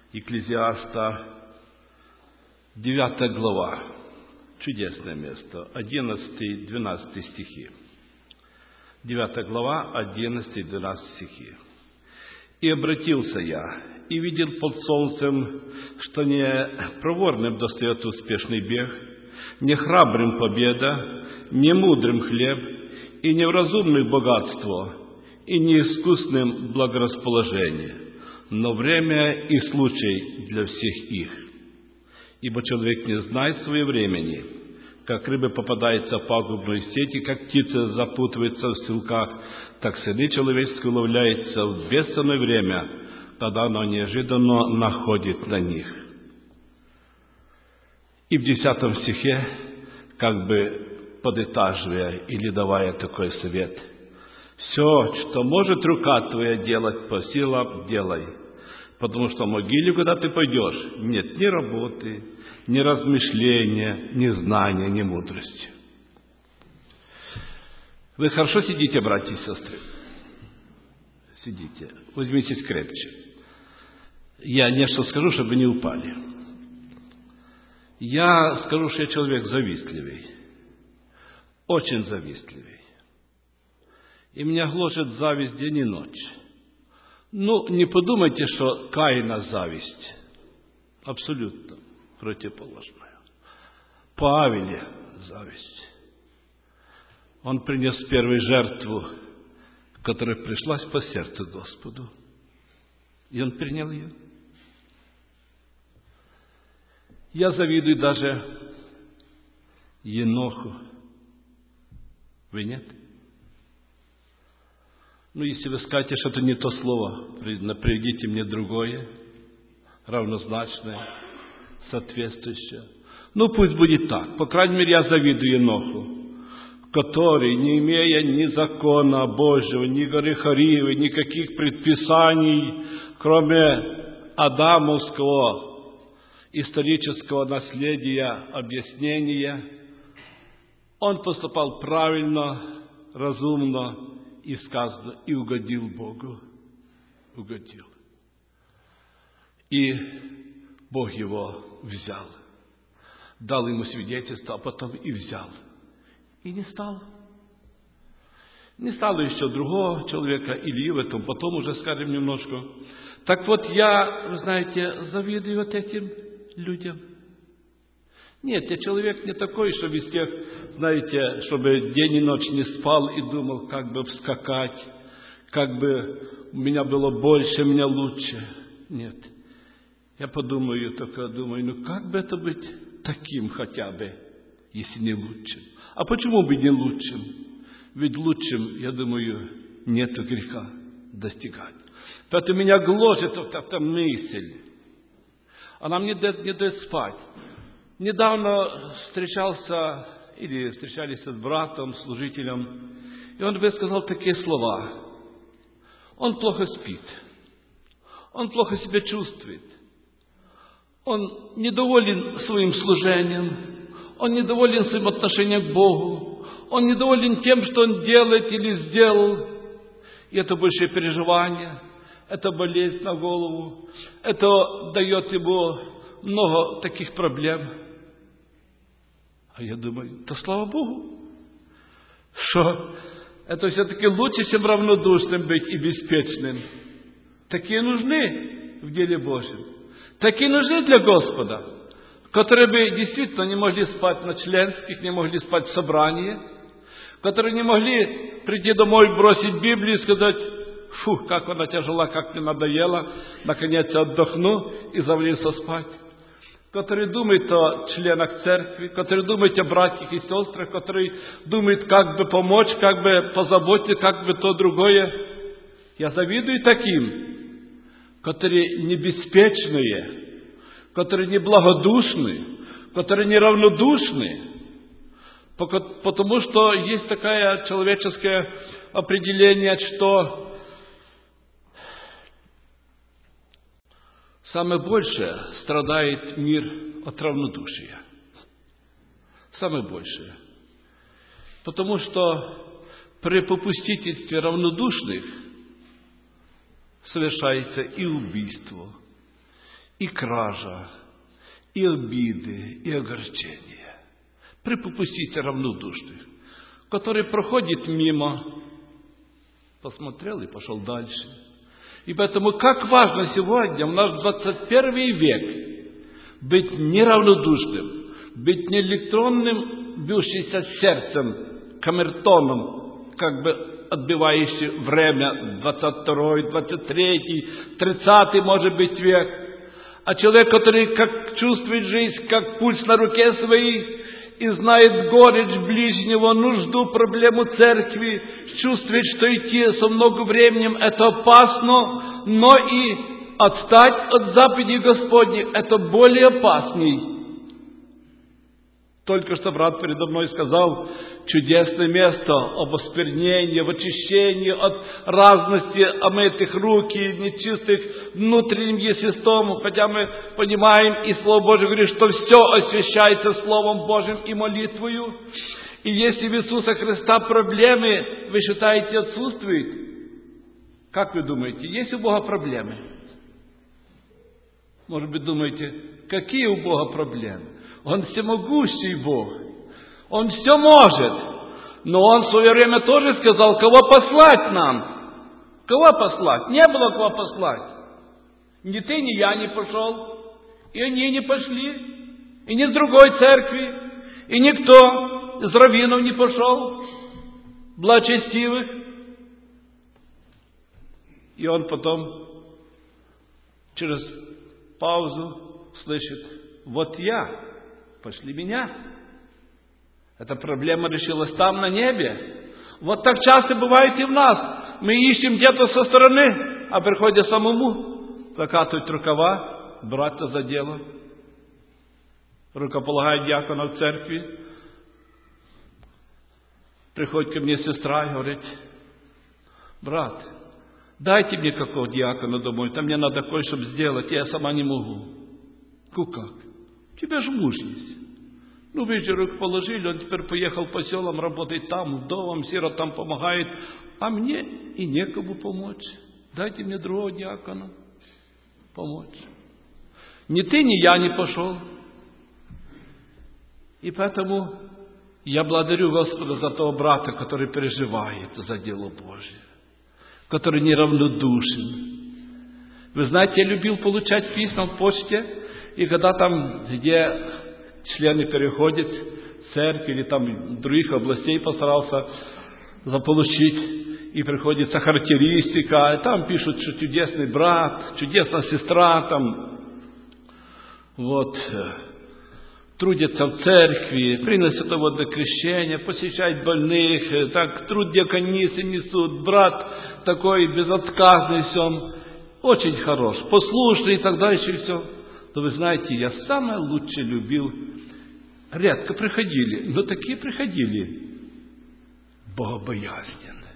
Екклезиаста, 9 глава. Чудесное место. 11-12 стихи. 9 глава, 11-12 стихи. «И обратился я, и видел под солнцем, что не проворным достает успешный бег, не храбрым победа, не мудрым хлеб, и не в разумных богатство, и не искусным благорасположение, но время и случай для всех их. Ибо человек не знает своего времени, как рыба попадается в пагубную сеть, и как птица запутывается в ссылках, так сыны человеческие уловляются в бедственное время, когда оно неожиданно находит на них». И в 10 стихе, как бы подытаживая или давая такой совет: «Все, что может рука твоя делать по силам, делай, потому что в могиле, куда ты пойдешь, нет ни работы, ни размышления, ни знания, ни мудрости». Вы хорошо сидите, братья и сестры? Сидите. Возьмитесь крепче. Я нечто скажу, чтобы не упали. Я скажу, что я человек завистливый. Очень завистливый. И меня гложет зависть день и ночь. Ну, не подумайте, что Каина зависть. Абсолютно противоположная. По Авеле зависть. Он принес первую жертву, которая пришлась по сердцу Господу. И он принял ее. Я завидую даже Еноху. Вы нет? Ну, если вы скажете, что это не то слово, приведите мне другое, равнозначное, соответствующее. Ну, пусть будет так. По крайней мере, я завидую Еноху, который, не имея ни закона Божьего, ни горы Харивы, никаких предписаний, кроме адамовского исторического наследия, объяснения, он поступал правильно, разумно и сказано, и угодил Богу. Угодил. И Бог его взял. Дал ему свидетельство, а потом и взял. И не стал. Не стало еще другого человека, Илии, в этом потом уже скажем немножко. Так вот, я, вы знаете, завидую вот этим людям. Нет, я человек не такой, чтобы из тех, знаете, чтобы день и ночь не спал и думал, как бы вскакать, как бы у меня было больше, у меня лучше. Нет. Я только думаю, ну как бы это быть таким хотя бы, если не лучшим? А почему бы не лучшим? Ведь лучшим, я думаю, нету греха достигать. Поэтому меня гложет вот эта мысль. Она мне не дает спать. Недавно встречались с братом, служителем, и он высказал такие слова. Он плохо спит. Он плохо себя чувствует. Он недоволен своим служением. Он недоволен своим отношением к Богу. Он недоволен тем, что он делает или сделал. И это большее переживание. Это болезнь на голову. Это дает ему много таких проблем. А я думаю, да слава Богу, что это все-таки лучше, чем равнодушным быть и беспечным. Такие нужны в деле Божьем. Такие нужны для Господа, которые бы действительно не могли спать на членских, не могли спать в собрании, которые не могли прийти домой, бросить Библию и сказать: фу, как она тяжела, как мне надоело, наконец отдохну и завалился спать. Которые думают о членах церкви, которые думают о братьях и сестрах, которые думают, как бы помочь, как бы позаботиться, как бы то другое. Я завидую таким, которые не беспечные, которые не благодушны, которые не равнодушны, потому что есть такое человеческое определение, что самое большее страдает мир от равнодушия. Самое большее. Потому что при попустительстве равнодушных совершается и убийство, и кража, и обиды, и огорчения. Припустите равнодушных, который проходит мимо, посмотрел и пошел дальше. И поэтому как важно сегодня, в наш 21 век, быть неравнодушным, быть не электронным, бьющимся сердцем, камертоном, как бы отбивающий время 22, 23, 30, может быть, век, а человек, который как чувствует жизнь, как пульс на руке своей, и знает горечь ближнего, нужду, проблему церкви, чувствует, что идти со много временем это опасно, но и отстать от заповедей Господних это более опасней. Только что брат передо мной сказал, чудесное место об осквернении, в очищении от разности омытых рук и нечистых внутренним естеством, хотя мы понимаем, и Слово Божие говорит, что все освящается Словом Божьим и молитвою. И если в Иисуса Христа проблемы, вы считаете, отсутствуют, как вы думаете, есть у Бога проблемы? Может быть, думаете, какие у Бога проблемы? Он всемогущий Бог. Он все может. Но Он в свое время тоже сказал, кого послать нам. Кого послать? Не было кого послать. Ни ты, ни я не пошел. И они не пошли. И ни с другой церкви. И никто из раввинов не пошел. Благочестивых. И он потом через паузу слышит, вот я. Пошли меня. Эта проблема решилась там, на небе. Вот так часто бывает и в нас. Мы ищем где-то со стороны, а приходя самому, закатывать рукава, браться за дело. Рукополагает диакона в церкви. Приходит ко мне сестра и говорит, брат, дайте мне какого диакона домой, там мне надо кое-что сделать, я сама не могу. Как? У тебя же муж есть. Ну, вы же руку положили, он теперь поехал по селам, работает там, вдовам, сиротам помогает, а мне и некому помочь. Дайте мне другого диакона помочь. Ни ты, ни я не пошел. И поэтому я благодарю Господа за того брата, который переживает за дело Божие, который неравнодушен. Вы знаете, я любил получать письма в почте, и когда там, где члены переходят в церковь или там других областей постарался заполучить, и приходится характеристика, и там пишут, что чудесный брат, чудесная сестра, там, вот, трудятся в церкви, приносят водное крещение, посещают больных, так, труд диаконисы несут, брат такой безотказный всем, очень хорош, послушный и так дальше, и все. Но вы знаете, я самое лучшее любил, редко приходили, но такие приходили, богобоязненные.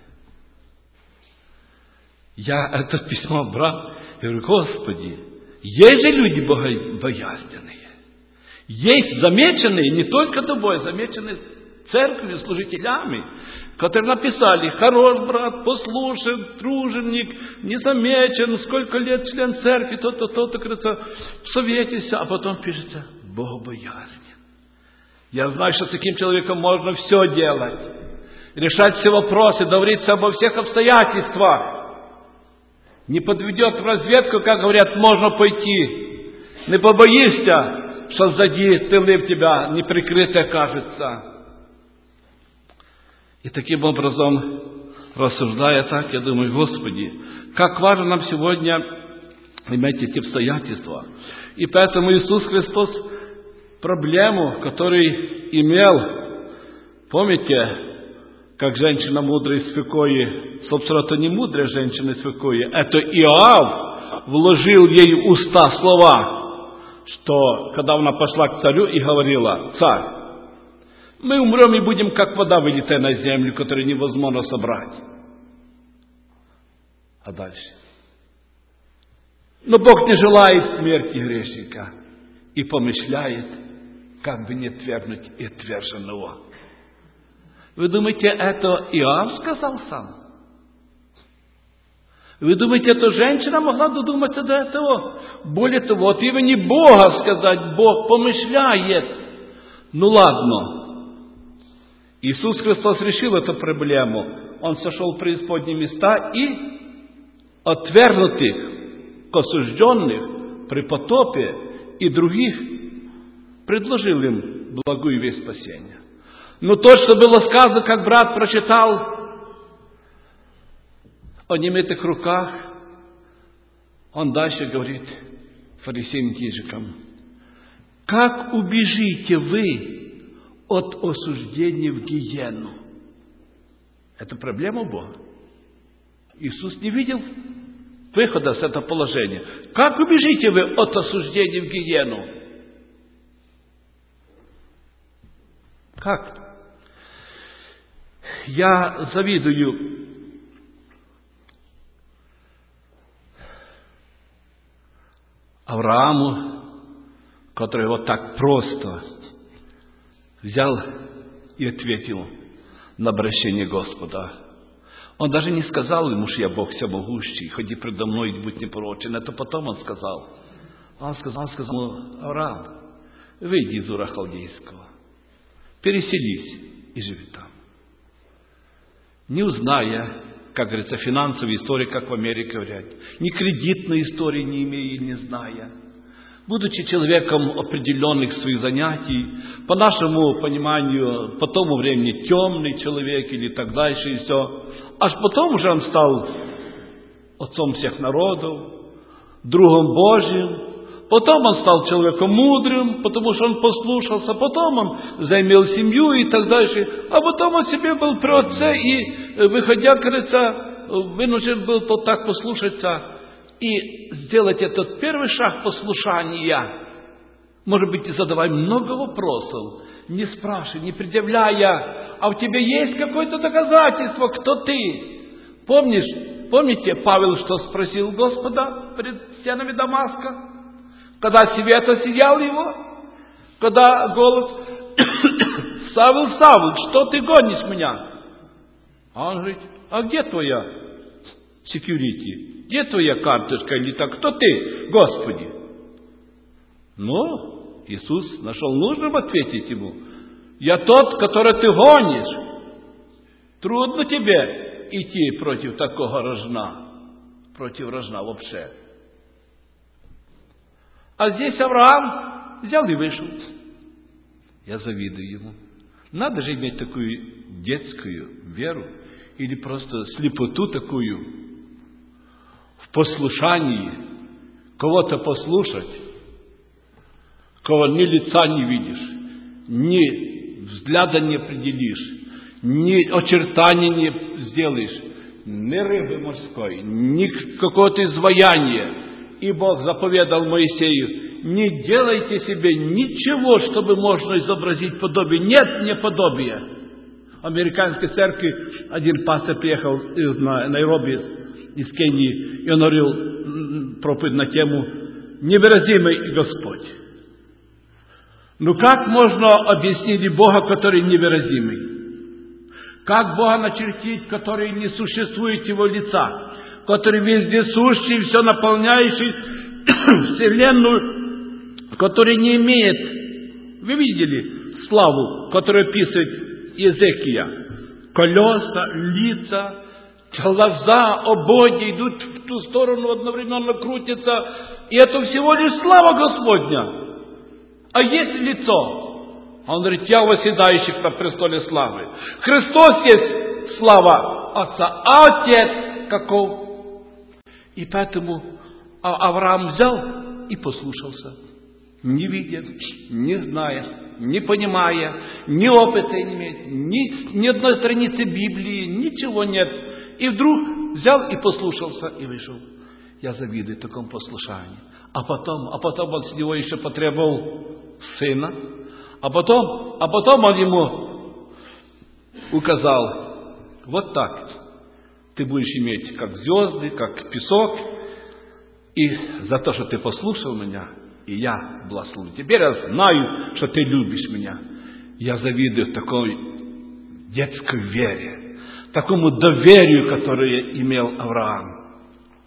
Я это письмо брал, и говорю, Господи, есть же люди богобоязненные, есть замеченные, не только тобой, замеченные церковью, служителями, которые написали, хорош брат, послушен, труженик, незамечен, сколько лет член церкви, то-то, то-то, говорится, советуйся, а потом пишется, богобоязнен. Я знаю, что с таким человеком можно все делать, решать все вопросы, договориться обо всех обстоятельствах. Не подведет в разведку, как говорят, можно пойти. Не побоишься, что сзади тылы в тебя неприкрытые окажется. И таким образом, рассуждая так, я думаю, Господи, как важно нам сегодня иметь эти обстоятельства. И поэтому Иисус Христос проблему, который имел, помните, как женщина мудрая из Фикои, собственно, это не мудрая женщина из Фикои, это Иоав вложил ей в уста слова, что когда она пошла к царю и говорила, царь, мы умрем и будем, как вода, вылитая на землю, которую невозможно собрать. А дальше. Но Бог не желает смерти грешника и помышляет, как бы не отвергнуть и отверженного. Вы думаете, это Иоанн сказал сам? Вы думаете, эта женщина могла додуматься до этого? Более того, от имени Бога сказать, Бог помышляет. Ну ладно. Иисус Христос решил эту проблему. Он сошел в преисподние места и отвергнутых, осужденных при потопе и других предложил им благую весть спасения. Но то, что было сказано, как брат прочитал о немытых руках, он дальше говорит фарисеям книжникам: как убежите вы от осуждения в гиену? Это проблема Бога. Иисус не видел выхода с этого положения. Как убежите вы от осуждения в гиену? Как? Я завидую Аврааму, который вот так просто взял и ответил на обращение Господа. Он даже не сказал ему, что я Бог всемогущий, ходи предо мной и будь непорочен. Это потом он сказал. Он сказал Авраам, выйди из Ура Халдейского, переселись и живи там. Не узная, как говорится, финансовой истории, как в Америке говорят, ни кредитной истории не имея и не зная, будучи человеком определенных своих занятий, по нашему пониманию, по тому времени темный человек или так дальше и все, аж потом уже он стал отцом всех народов, другом Божьим, потом он стал человеком мудрым, потому что он послушался, потом он заимел семью и так дальше, а потом он себе был при отце и, выходя, кажется, вынужден был то так послушаться и сделать этот первый шаг послушания. Может быть, задавай много вопросов, не спрашивай, не предъявляя, а у тебя есть какое-то доказательство, кто ты? Помните, Павел что спросил Господа пред стенами Дамаска? Когда свет осиял его, когда голос: Савл, Савл, что ты гонишь меня? А он говорит: а где твоя security? Где твоя карточка или так? Кто ты, Господи? Ну, Иисус нашел нужным ответить ему: я тот, который ты гонишь. Трудно тебе идти против такого рожна, против рожна вообще. А здесь Авраам взял и вышел. Я завидую ему. Надо же иметь такую детскую веру или просто слепоту такую в послушании, кого-то послушать, кого ни лица не видишь, ни взгляда не определишь, ни очертаний не сделаешь, ни рыбы морской, ни какого-то изваяния. И Бог заповедал Моисею: не делайте себе ничего, чтобы можно изобразить подобие. Нет мне подобия. В американской церкви один пастор приехал из Найроби, из Кении, и он говорил проповедь на тему «Невыразимый Господь». Ну как можно объяснить Бога, который невыразимый? Как Бога начертить, который не существует Его лица, который вездесущий, все наполняющий Вселенную, который не имеет, вы видели славу, которую описывает Иезекия? Колеса, лица, глаза, ободи идут в ту сторону, одновременно крутятся, и это всего лишь слава Господня. А есть лицо? Он говорит: я восседающий на престоле славы. Христос есть слава Отца, а Отец каков? И поэтому Авраам взял и послушался, не видя, не зная, не понимая, ни опыта не имеет, ни одной страницы Библии, ничего нет. И вдруг взял и послушался, и вышел. Я завидую такому послушанию. А потом он с него еще потребовал сына, а потом он ему указал: вот так ты будешь иметь как звезды, как песок, и за то, что ты послушал меня, и я благословлю. Теперь я знаю, что ты любишь меня. Я завидую такой детской вере, такому доверию, которое имел Авраам.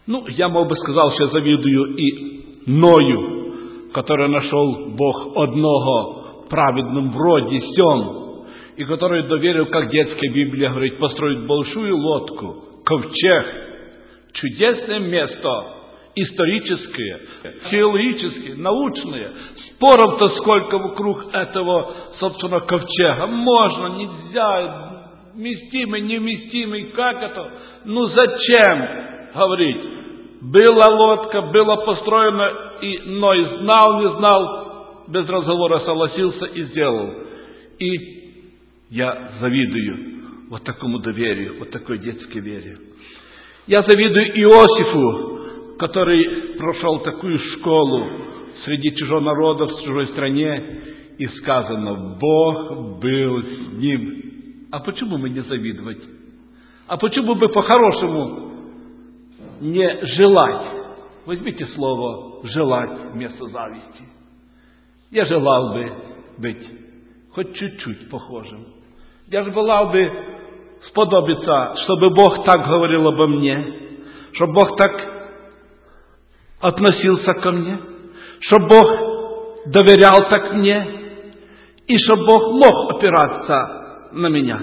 Я мог бы сказать, что я завидую и Ною, который нашел Бог одного праведным вроде сем, и который доверил, как детская Библия говорит, построить большую лодку, ковчег, чудесное место, историческое, теологическое, научное. Споров-то сколько вокруг этого, собственно, ковчега. Можно, нельзя, вместимый, невместимый, как это? Зачем говорить? Была лодка, было построено, и Ной знал, не знал, без разговора согласился и сделал. И я завидую вот такому доверию, вот такой детской вере. Я завидую Иосифу, который прошел такую школу среди чужого народа, в чужой стране, и сказано, Бог был с ним. А почему бы не завидовать? А почему бы по-хорошему не желать? Возьмите слово «желать» вместо зависти. Я желал бы быть хоть чуть-чуть похожим. Я желал бы сподобиться, чтобы Бог так говорил обо мне, чтобы Бог так относился ко мне, чтобы Бог доверял так мне, и чтобы Бог мог опираться на меня.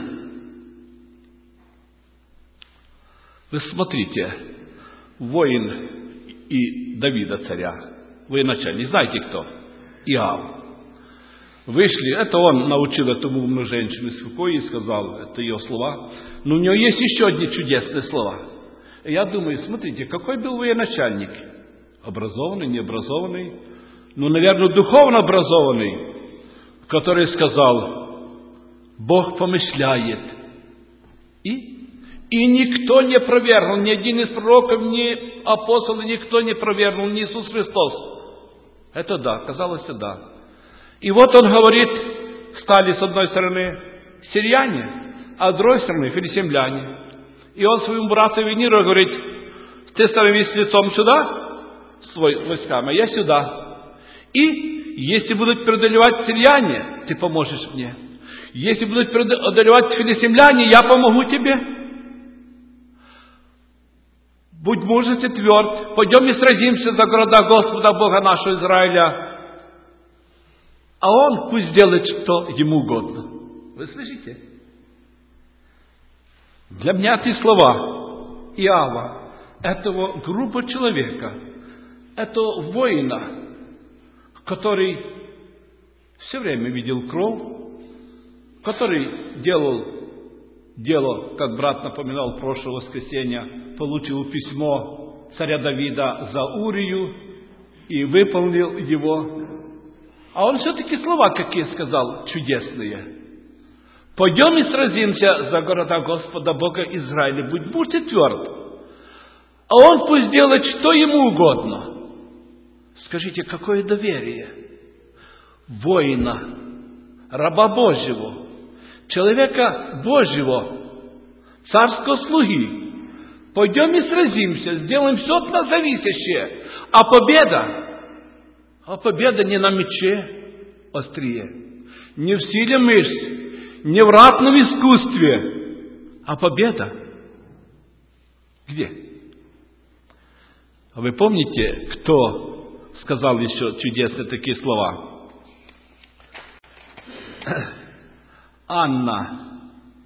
Вы смотрите, воин и Давида царя, военачальник, знаете кто? Иав. Вышли, это он научил этому умную женщину из Фукои и сказал, это ее слова, но у него есть еще одни чудесные слова. И я думаю, смотрите, какой был военачальник? Образованный, необразованный, наверное, духовно образованный, который сказал, Бог помышляет. И никто не опровергнул, ни один из пророков, ни апостолы, никто не опровергнул, ни Иисус Христос. Это да, казалось, да. И вот он говорит, стали с одной стороны сирияне, а с другой стороны филистимляне. И он своему брату Вениру говорит, ты становись лицом сюда, с войсками, а я сюда. И если будут преодолевать сирияне, ты поможешь мне. Если будут преодолевать филистимляне, я помогу тебе. Будь мужествен и тверд, пойдем и сразимся за города Господа Бога нашего Израиля. А он пусть делает, что ему угодно. Вы слышите? Для меня эти слова Иава, этого грубого человека, этого воина, который все время видел кровь, который делал дело, как брат напоминал в прошлое воскресенье, получил письмо царя Давида за Урию и выполнил его. А он все-таки слова какие сказал, чудесные. Пойдем и сразимся за города Господа Бога Израиля. Будьте тверд. А он пусть делает, что ему угодно. Скажите, какое доверие воина, раба Божьего, человека Божьего, царского слуги. Пойдем и сразимся, сделаем все от нас зависящее. А победа не на мече острие, не в силе мышц, не в ратном искусстве, а победа где? А вы помните, кто сказал еще чудесные такие слова? Анна.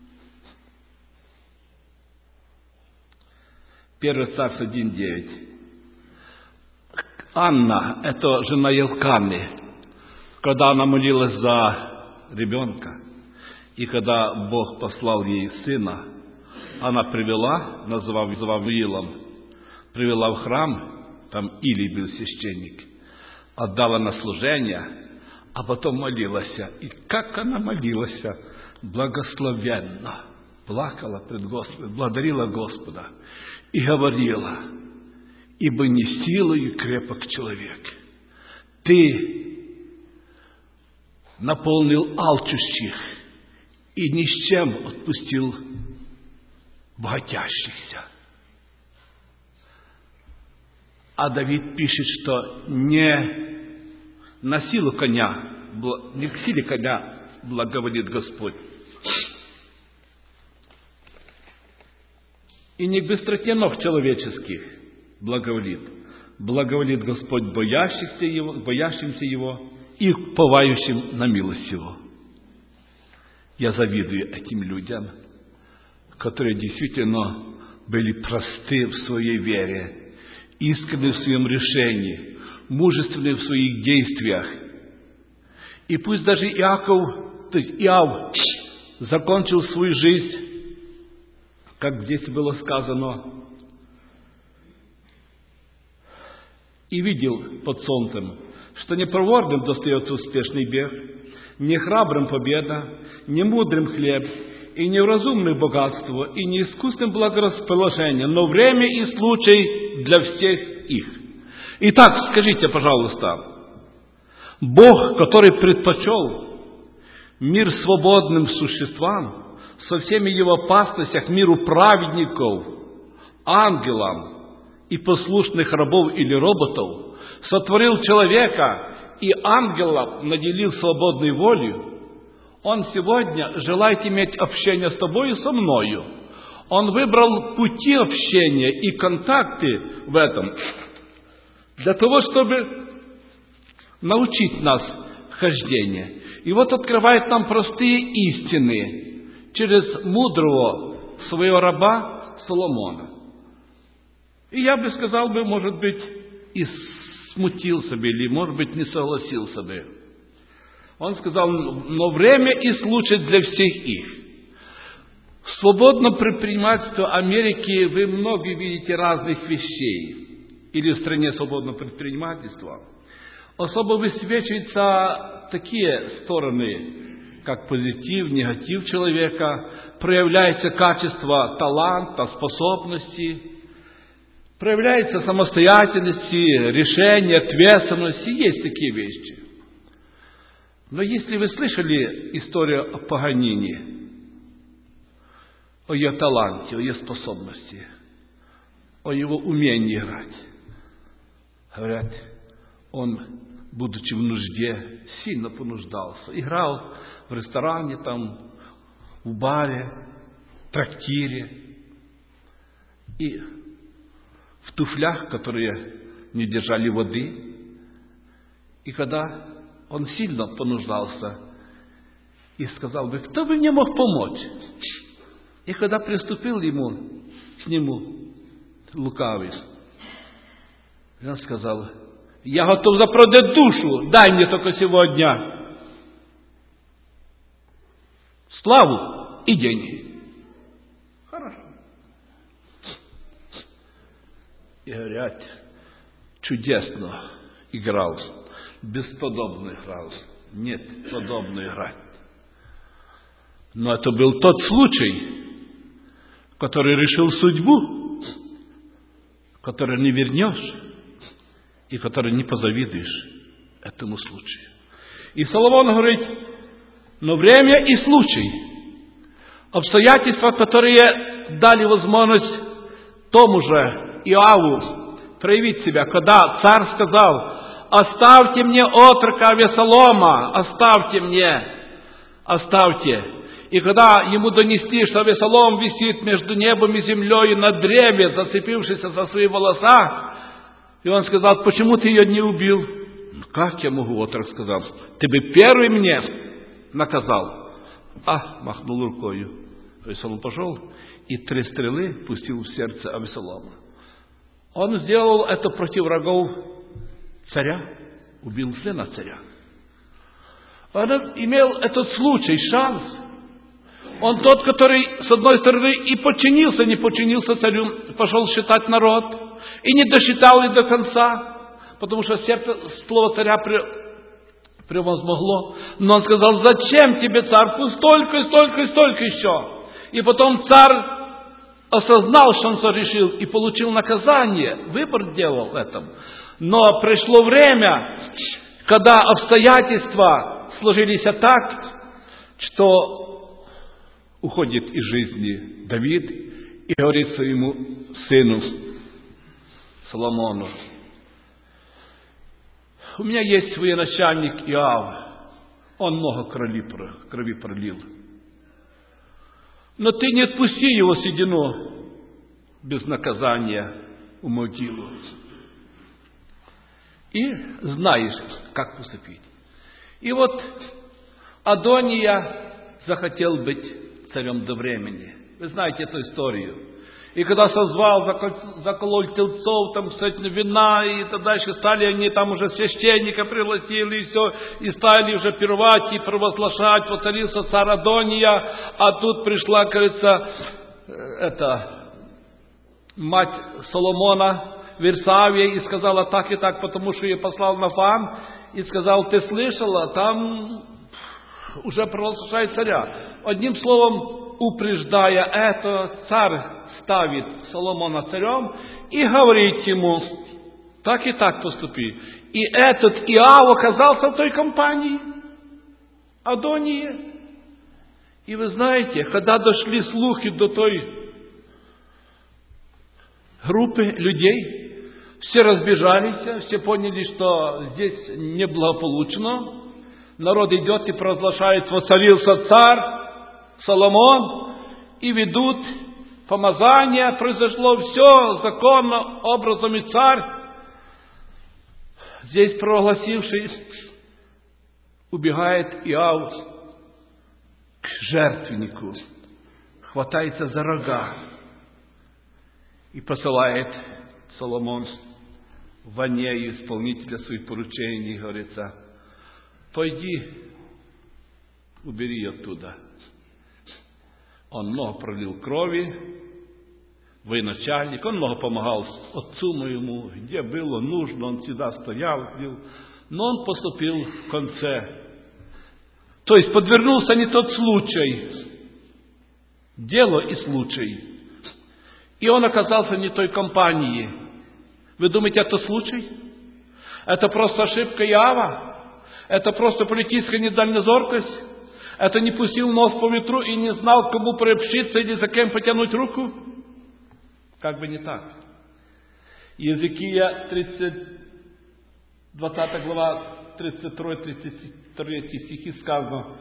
1 Царств 1:9. Анна, это жена Елканы, когда она молилась за ребенка, и когда Бог послал ей сына, она привела, назвав Вавилом, привела в храм, там Илий был священник, отдала на служение, а потом молилась. И как она молилась, благословенно, плакала пред Господом, благодарила Господа и говорила: ибо не силою крепок человек. Ты наполнил алчущих и ни с чем отпустил богатящихся. А Давид пишет, что не на силу коня, не к силе коня благоволит Господь, и не к быстроте ног человеческих, благоволит. Благоволит Господь боящимся Его и уповающим на милость Его. Я завидую этим людям, которые действительно были просты в своей вере, искренны в своем решении, мужественны в своих действиях. И пусть даже Иов закончил свою жизнь, как здесь было сказано, и видел под солнцем, что не проворным достается успешный бег, не храбрым победа, не мудрым хлеб, и не разумным богатство, и не искусным благорасположение, но время и случай для всех их. Итак, скажите, пожалуйста, Бог, который предпочел мир свободным существам, со всеми его опасностях, миру праведников, ангелам и послушных рабов или роботов, сотворил человека и ангелов наделил свободной волей. Он сегодня желает иметь общение с тобой и со мною. Он выбрал пути общения и контакты в этом для того, чтобы научить нас хождению. И вот открывает нам простые истины через мудрого своего раба Соломона. И я бы сказал, может быть, и смутился бы, или, может быть, не согласился бы. Он сказал, но время и случай для всех их. В свободном предпринимательстве Америки вы много видите разных вещей. Или в стране свободного предпринимательства. Особо высвечиваются такие стороны, как позитив, негатив человека, проявляется качество таланта, способности, проявляется самостоятельности, решения, ответственности. Есть такие вещи. Но если вы слышали историю о Паганини, о ее таланте, о ее способности, о его умении играть, говорят, он, будучи в нужде, сильно понуждался. Играл в ресторане, там, в баре, в трактире. И в туфлях, которые не держали воды. И когда он сильно понуждался и сказал бы, кто бы мне мог помочь? И когда приступил к нему лукавый, он сказал, я готов запродать душу, дай мне только сегодня славу и деньги. Хорошо. И говорят, чудесно играл, бесподобно играл, нет подобно играть. Но это был тот случай, который решил судьбу, который не вернешь, и который не позавидуешь этому случаю. И Соломон говорит, но время и случай, обстоятельства, которые дали возможность тому же Иову проявить себя, когда царь сказал, оставьте мне отрока Авесолома, оставьте мне, оставьте. И когда ему донесли, что Авесолом висит между небом и землей на древе, зацепившись за свои волоса, и он сказал, почему ты ее не убил? Как я могу, отрок сказал, ты бы первый мне наказал. Махнул рукою. Авесолом пошел и 3 стрелы пустил в сердце Авесолома. Он сделал это против врагов царя, убил сына царя. Он имел этот случай, шанс. Он тот, который, с одной стороны, и подчинился, не подчинился царю, пошел считать народ, и не досчитал и до конца, потому что сердце слово царя превозмогло. Но он сказал, зачем тебе, царь, пусть столько еще. И потом царь осознал, что он согрешил, и получил наказание, выбор делал в этом. Но пришло время, когда обстоятельства сложились так, что уходит из жизни Давид и говорит своему сыну Соломону, у меня есть военачальник Иов, он много крови пролил. Но ты не отпусти его седину без наказания. в могилу. И знаешь, как поступить. И вот Адония захотел быть царем до времени. Вы знаете эту историю. И когда созвал, заколол тельцов, там, кстати, вина, и тогда еще стали они, там уже священника пригласили, и все, и стали уже пировать и провозглашать, воцарился царь Адония, а тут пришла, кажется, мать Соломона, Версавия, и сказала так и так, потому что ее послал Нафан, и сказал: ты слышала, там уже провозглашает царя. Одним словом, упреждая это, царь ставит Соломона царем и говорит ему: так и так поступи. И этот Иав оказался в той компании Адонии. И вы знаете, когда дошли слухи до той группы людей, все разбежались, все поняли, что здесь неблагополучно. Народ идет и провозглашает: воцарился царь Соломон, и ведут помазание, произошло все законно, образом и царь, здесь провозгласивший, убегает Иав к жертвеннику, хватается за рога и посылает Соломон Ванею, исполнителя своих поручений, говорится: пойди, убери ее оттуда. Он много пролил крови, военачальник, он много помогал отцу моему, где было нужно, он всегда стоял, но он поступил в конце. То есть подвернулся не тот случай, дело и случай. И он оказался не той компании. Вы думаете, это случай? Это просто ошибка Иава? Это просто политическая недальнозоркость? Это не пустил нос по ветру и не знал, к кому приобщиться или за кем потянуть руку? Как бы не так. Иезекия 20 глава, 32-33 стихи сказано: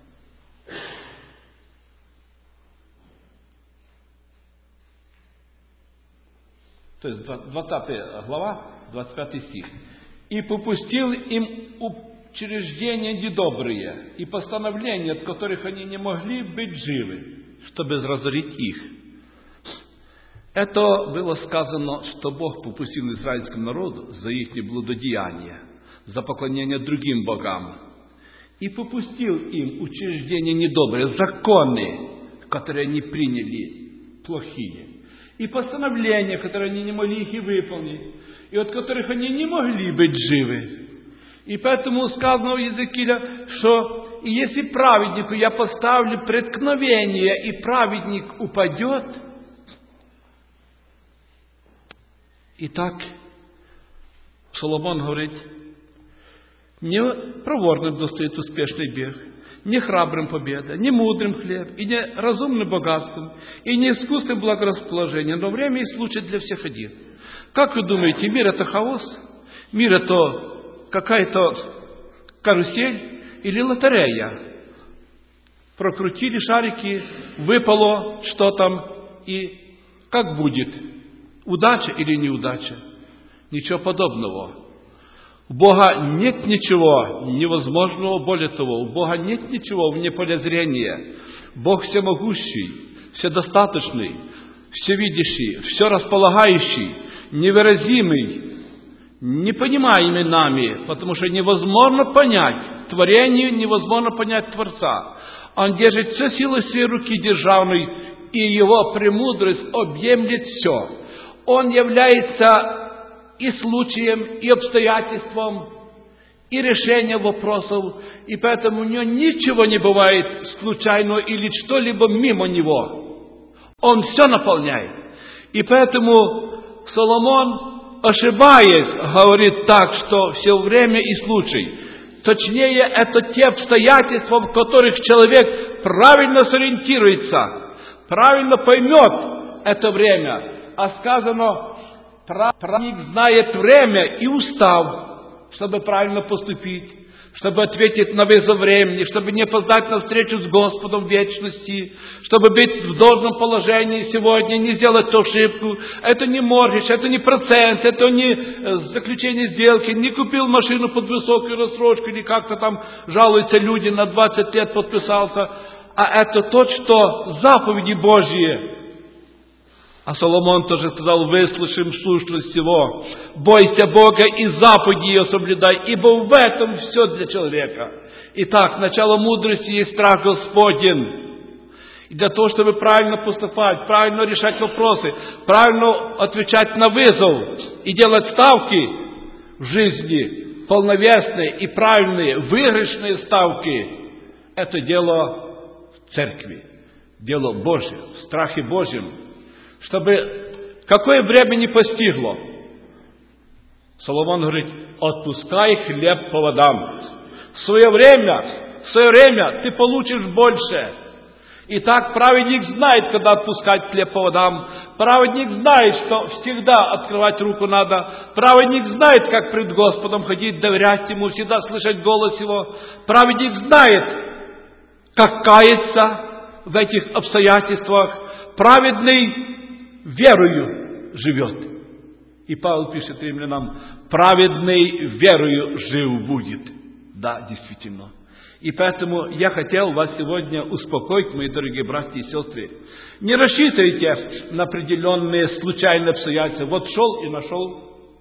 то есть 20 глава, 25 стих. «И попустил им учреждения недобрые и постановления, от которых они не могли быть живы, чтобы разорить их». Это было сказано, что Бог попустил израильскому народу за их блудодеяния, за поклонение другим богам. И попустил им учреждения недобрые, законы, которые они приняли, плохие. И постановления, которые они не могли их и выполнить, и от которых они не могли быть живы. И поэтому сказано у Иезекииля, что и если праведнику я поставлю преткновение, и праведник упадет, и так Соломон говорит: не проворным достает успешный бег, не храбрым победа, не мудрым хлеб, и не разумным богатством, и не искусным благорасположением, но время и случай для всех один. Как вы думаете, мир это хаос? Мир это какая-то карусель или лотерея? Прокрутили шарики, выпало что там, и как будет? Удача или неудача? Ничего подобного. У Бога нет ничего невозможного, более того, у Бога нет ничего вне поля зрения. Бог всемогущий, вседостаточный, всевидящий, все располагающий, невыразимый, непонимаемый нами, потому что невозможно понять творение, невозможно понять Творца. Он держит все силы своей руки державной, и его премудрость объемлет все. Он является и случаем, и обстоятельством, и решением вопросов, и поэтому у него ничего не бывает случайно или что-либо мимо него. Он все наполняет. И поэтому Соломон, ошибаясь, говорит так, что все время и случай. Точнее, это те обстоятельства, в которых человек правильно сориентируется, правильно поймет это время. А сказано: праведник знает время и устав чтобы правильно поступить, чтобы ответить на вызов времени, чтобы не опоздать на встречу с Господом в вечности, чтобы быть в должном положении сегодня, не сделать ту ошибку. Это не моргидж, это не процент, это не заключение сделки, не купил машину под высокую рассрочку, или как-то там жалуются люди, на 20 лет подписался. А это то, что заповеди Божьи. А Соломон тоже сказал: выслушаем слушность всего, бойся Бога и заповеди ее соблюдай, ибо в этом все для человека. Итак, начало мудрости есть страх Господень. И для того, чтобы правильно поступать, правильно решать вопросы, правильно отвечать на вызов и делать ставки в жизни, полновесные и правильные, выигрышные ставки, это дело в церкви, дело Божье, в страхе Божьем. Чтобы какое время не постигло. Соломон говорит: отпускай хлеб по водам. В свое время ты получишь больше. Итак, праведник знает, когда отпускать хлеб по водам. Праведник знает, что всегда открывать руку надо. Праведник знает, как пред Господом ходить, доверять Ему, всегда слышать голос Его. Праведник знает, как каяться в этих обстоятельствах. Праведный верою живет. И Павел пишет римлянам: праведный верою жив будет. Да, действительно. И поэтому я хотел вас сегодня успокоить, мои дорогие братья и сестры. Не рассчитывайте на определенные случайные обстоятельства. Вот шел и нашел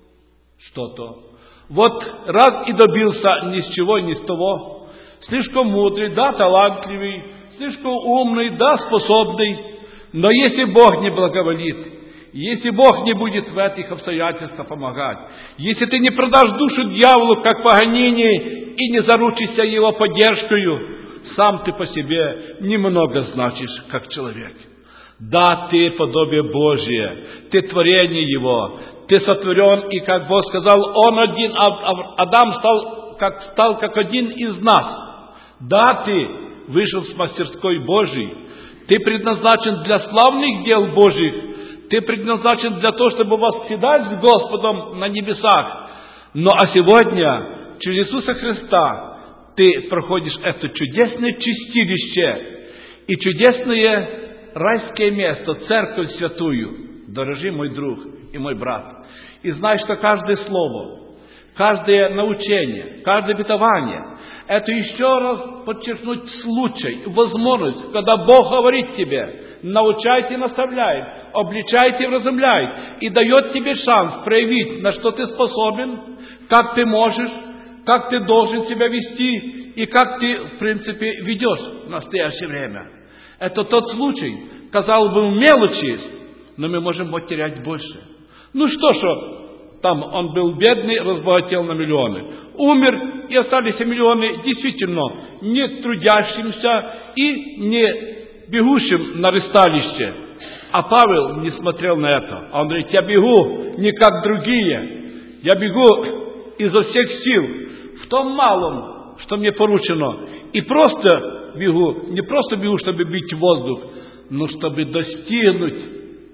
что-то. Вот раз и добился ни с чего, ни с того. Слишком мудрый, да, талантливый, слишком умный, да, способный. Но если Бог не благоволит, если Бог не будет в этих обстоятельствах помогать, если ты не продашь душу дьяволу, как погонение, и не заручишься его поддержкою, сам ты по себе немного значишь, как человек. Да, ты подобие Божие, ты творение Его, ты сотворен, и, как Бог сказал, он один, Адам стал как один из нас. Да, ты вышел с мастерской Божией, ты предназначен для славных дел Божьих. Ты предназначен для того, чтобы восседать с Господом на небесах. Но а сегодня, через Иисуса Христа, ты проходишь это чудесное чистилище и чудесное райское место, церковь святую. Дорогой мой друг и мой брат. И знай, что каждое слово, каждое научение, каждое обетование — это еще раз подчеркнуть случай, возможность, когда Бог говорит тебе: научает и наставляет, обличает и вразумляет, и дает тебе шанс проявить, на что ты способен, как ты можешь, как ты должен себя вести, и как ты, в принципе, ведешь в настоящее время. Это тот случай, казалось бы, мелочи, но мы можем потерять больше. Ну что ж, там он был бедный, разбогател на миллионы. Умер, и остались миллионы действительно не трудящимся и не бегущим на ресталище. А Павел не смотрел на это. Он говорит: я бегу не как другие. Я бегу изо всех сил в том малом, что мне поручено. И просто бегу, не просто бегу, чтобы бить в воздух, но чтобы достигнуть,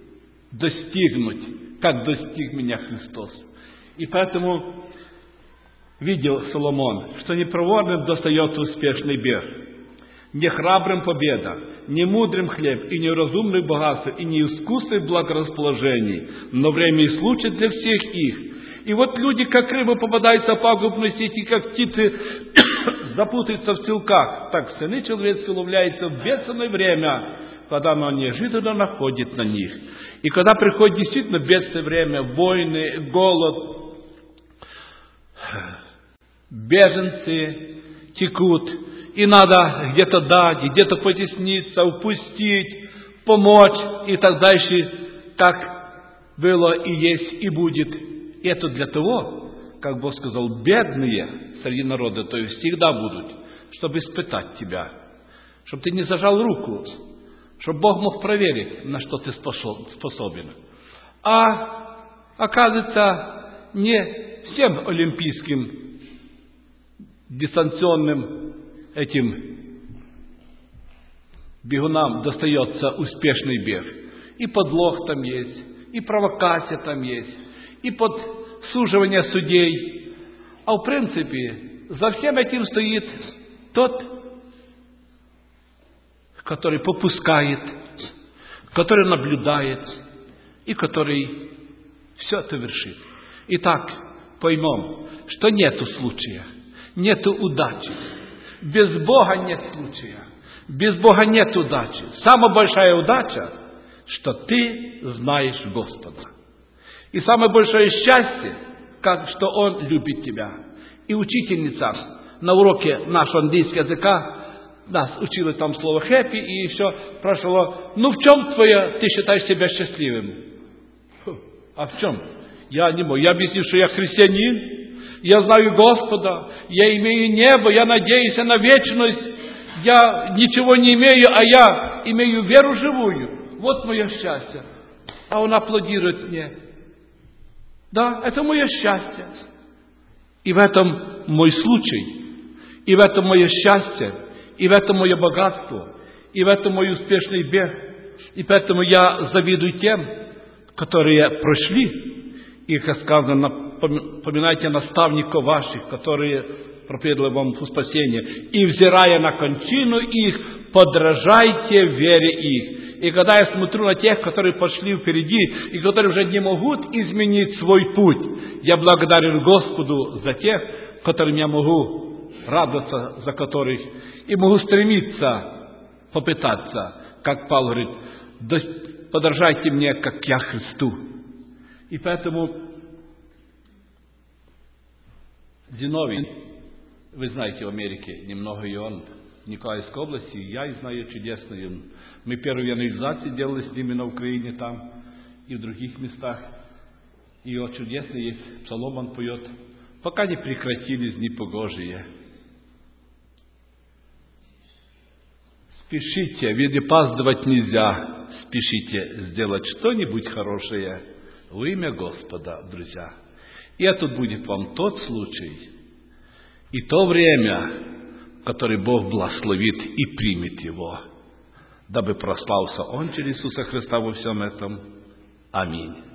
как достиг меня Христос. И поэтому видел Соломон, что не проворным достает успешный бег, не храбрым победа, не мудрым хлеб, и не разумный богатство, и не искусный благорасположений, но время и случай для всех их. И вот люди, как рыбы, попадаются в пагубной сети, как птицы запутаются в силках, так сыны человеческие уловляются в бедственное время, когда оно неожиданно находит на них. И когда приходит действительно бедственное время, войны, голод, беженцы текут, и надо где-то дать, где-то потесниться, упустить, помочь и так дальше, как было и есть и будет. И это для того, как Бог сказал, бедные среди народа, то есть всегда будут, чтобы испытать тебя, чтобы ты не зажал руку, чтобы Бог мог проверить, на что ты способен. А оказывается, не всем олимпийским дистанционным этим бегунам достается успешный бег. И подлог там есть, и провокация там есть, и подсуживание судей. А в принципе, за всем этим стоит тот, который попускает, который наблюдает и который все это вершит. Итак, поймем, что нету случая, нету удачи. Без Бога нет случая, без Бога нет удачи. Самая большая удача, что ты знаешь Господа. И самое большое счастье, что Он любит тебя. И учительница на уроке нашего английского языка нас учила там слово happy, и все прошло. Ну, в чем ты считаешь себя счастливым? А в чем? Я не могу. Я объяснил, что я христианин, я знаю Господа, я имею небо, я надеюсь на вечность, я ничего не имею, а я имею веру живую. Вот мое счастье. А он аплодирует мне. Да, это мое счастье. И в этом мой случай, и в этом мое счастье, и в этом мое богатство, и в этом мой успешный бег. И поэтому я завидую тем, которые прошли. И, как сказано, поминайте наставников ваших, которые проповедовали вам спасение. И, взирая на кончину их, подражайте вере их. И когда я смотрю на тех, которые пошли впереди, и которые уже не могут изменить свой путь, я благодарен Господу за тех, которым я могу радоваться, за которых, и могу стремиться, попытаться, как Павел говорит, подражайте мне, как я Христу. И поэтому Зиновий, вы знаете, в Америке немного, и он в Николаевской области, я знаю чудесный. Мы первую евангелизацию делали с ними на Украине там и в других местах. И он чудесный есть, псалом он поет. Пока не прекратились дни погожие. Спешите, ведь опаздывать нельзя. Спешите сделать что-нибудь хорошее во имя Господа, друзья. И это будет вам тот случай и то время, который Бог благословит и примет его, дабы прославился Он через Иисуса Христа во всем этом. Аминь.